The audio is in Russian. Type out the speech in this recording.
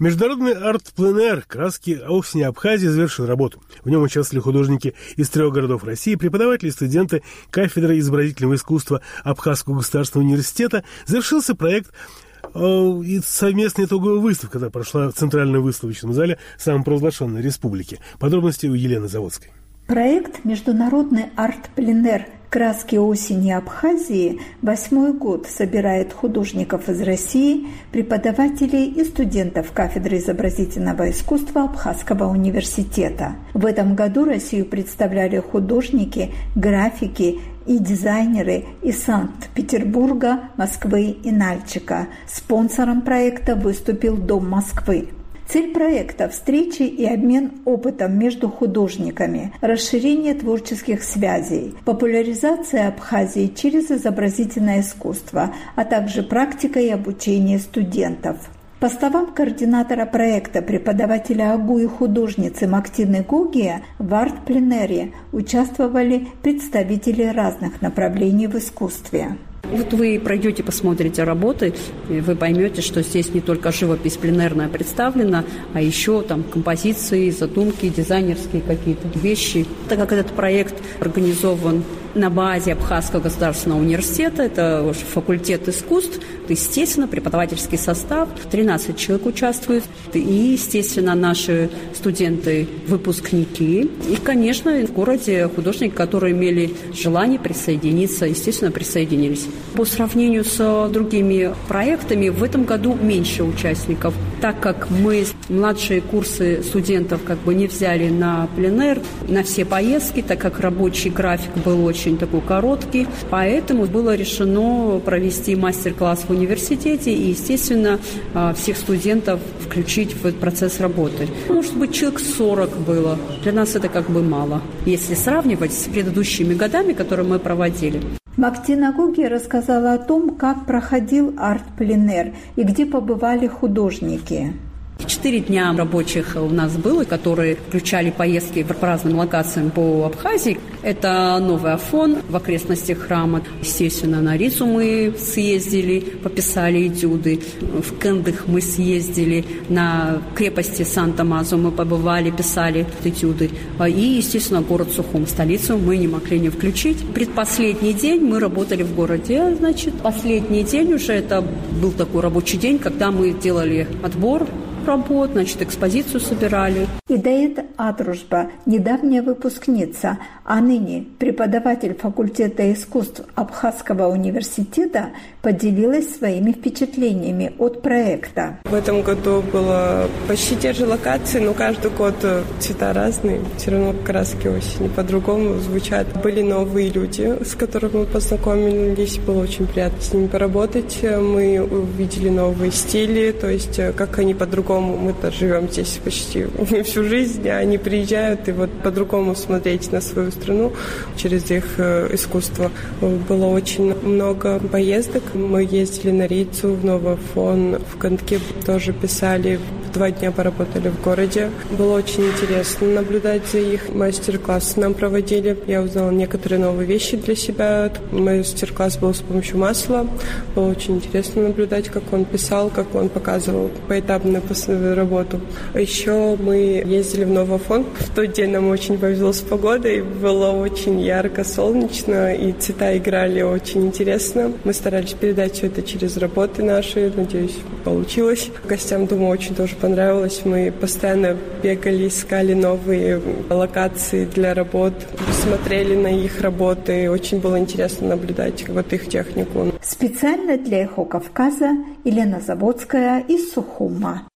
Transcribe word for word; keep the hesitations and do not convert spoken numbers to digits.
Международный арт-пленэр «Краски осени Абхазии» завершил работу. В нем участвовали художники из трех городов России, преподаватели и студенты кафедры изобразительного искусства Абхазского государственного университета. Завершился проект э, и совместная итоговая выставка, когда прошла в Центральном выставочном зале самопровозглашенной республики. Подробности у Елены Заводской. Проект «Международный арт-пленэр «Краски осени Абхазии» восьмой год собирает художников из России, преподавателей и студентов кафедры изобразительного искусства Абхазского университета. В этом году Россию представляли художники, графики и дизайнеры из Санкт-Петербурга, Москвы и Нальчика. Спонсором проекта выступил Дом Москвы. Цель проекта – встречи и обмен опытом между художниками, расширение творческих связей, популяризация Абхазии через изобразительное искусство, а также практика и обучение студентов. По словам координатора проекта, преподавателя АГУ и художницы Мактины Гогия, в арт-пленэре участвовали представители разных направлений в искусстве. Вот вы пройдете, посмотрите работы, и вы поймете, что здесь не только живопись пленерная представлена, а еще там композиции, задумки, дизайнерские какие-то вещи. Так как этот проект организован на базе Абхазского государственного университета, это факультет искусств, естественно, преподавательский состав, тринадцать человек участвует, и, естественно, наши студенты-выпускники, и, конечно, в городе художники, которые имели желание присоединиться, естественно, присоединились. По сравнению с другими проектами, в этом году меньше участников, так как мы младшие курсы студентов как бы не взяли на пленэр, на все поездки, так как рабочий график был очень такой короткий, поэтому было решено провести мастер-класс в университете и, естественно, всех студентов включить в процесс работы. Может быть, человек сорок было. Для нас это как бы мало, если сравнивать с предыдущими годами, которые мы проводили. Мактина Гогия рассказала о том, как проходил арт-пленэр и где побывали художники. Четыре дня рабочих у нас было, которые включали поездки по разным локациям по Абхазии. Это Новый Афон в окрестностях храма. Естественно, на Рицу мы съездили, пописали этюды. В Кендых мы съездили. На крепости Санта-Мазо мы побывали, писали этюды. И, естественно, город Сухум, столицу, мы не могли не включить. Предпоследний день мы работали в городе. Значит, последний день уже это был такой рабочий день, когда мы делали отбор работ, значит, экспозицию собирали. Идаэт Адрушба, недавняя выпускница, а ныне преподаватель факультета искусств Абхазского университета, поделилась своими впечатлениями от проекта. В этом году было почти те же локации, но каждый год цвета разные. Все равно краски осени по-другому звучат. Были новые люди, с которыми мы познакомились. Было очень приятно с ними поработать. Мы увидели новые стили, то есть как они по-другому. Мы-то живем здесь почти всю жизнь, а они приезжают, и вот по-другому смотреть на свою страну через их искусство. Было очень много поездок. Мы ездили на Рицу, в Новый Афон, в Кандке тоже писали. Два дня поработали в городе. Было очень интересно наблюдать за их. Мастер-класс нам проводили. Я узнала некоторые новые вещи для себя. Мастер-класс был с помощью масла. Было очень интересно наблюдать, как он писал, как он показывал поэтапно работу. Еще мы ездили в Новый Афон. В тот день нам очень повезло с погодой. Было очень ярко, солнечно, и цвета играли очень интересно. Мы старались передать все это через работы наши. Надеюсь, получилось. Гостям, думаю, очень тоже понравилось. Мы постоянно бегали, искали новые локации для работ, смотрели на их работы. Очень было интересно наблюдать вот их технику. Специально для «Эхо Кавказа» Елена Заводская из Сухума.